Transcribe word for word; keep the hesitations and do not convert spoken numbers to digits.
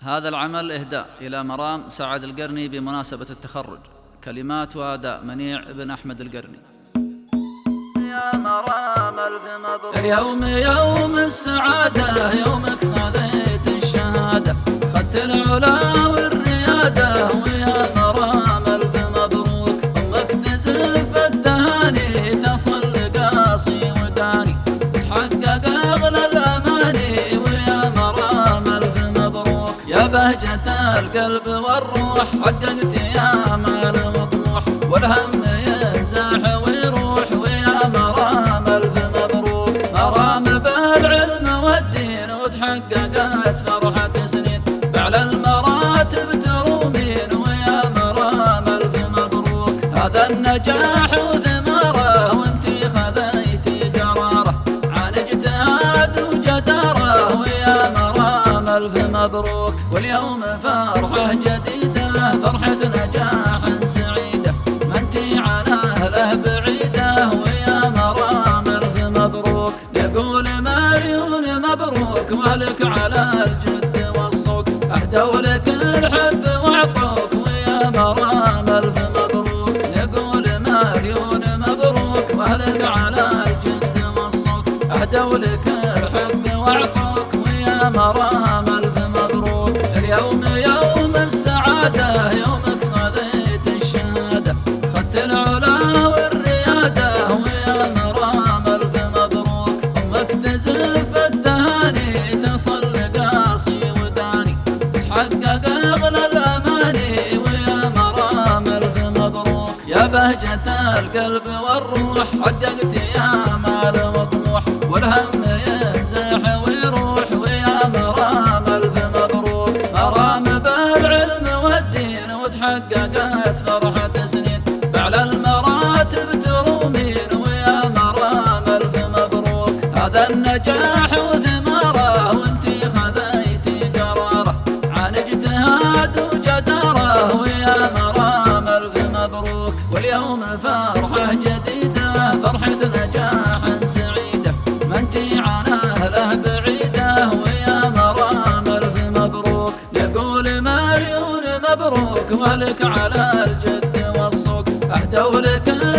هذا العمل إهداء إلى مرام سعد القرني بمناسبة التخرج. كلمات وأداء منيع بن أحمد القرني. يا مرام ألف مبروك، اليوم يوم السعادة، يومك خذيت الشهادة، خدت العلا والريادة، ويا مرام ألف مبروك. أمك تزف التهاني، تصل قاصي وداني، تحقق أغلى الأماني، ويا مرام ألف مبروك. يا بهجة القلب والروح، حققت يا مال مطموح، والهم ينزاح ويروح، ويا مرام ألف مبروك. مرام بالعلم والدين، وتحققت فرحة سنين، بأعلى المراتب ترومين، ويا مرام ألف مبروك. هذا النجاح وثماره، وانتي خذيتي قراره، عن اجتهاد وجداره، ويا مرام ألف مبروك. واليوم فرحة جديدة، فرحة نجاح سعيدة، ما انتي عن أهله بعيدة، ويا مرام ألف مبروك. يقول مليون مبروك، وأهلك على الجد والصوك، أهدوا لك الحب وأعطوك، ويا مرام ألف مبروك. نقول مليون مبروك، وأهلك على الجد والصوك، أهدوا لك الحب وأعطوك، ويا مرام ألف مبروك. اليوم يوم السعادة، يومك خذيت الشهادة، خدت العلا والريادة، ويا مرام ألف مبروك. أمك تزف التهاني، تصل قاصي وداني، تحقق أغلى الأماني، ويا مرام ألف مبروك. يا بهجة القلب والروح، حققت يا مال مطموح، والهم ينزاح ويروح، ويا مرام ألف مبروك. مرام بالعلم والدين، وتحققت فرحة سنين، بأعلى المراتب ترومين، ويا مرام ألف مبروك. هذا النجاح وثماره، وانتي خذيتي قراره، عن اجتهاد وجداره، ويا مرام ألف مبروك. واليوم فرحة جديدة، فرحة نجاح سعيدة، ما انتي عن أهله بعيدة، ويا مرام ألف مبروك. نقول مليون مبروك، وأهلك على الجد والصوك، أهدوا لك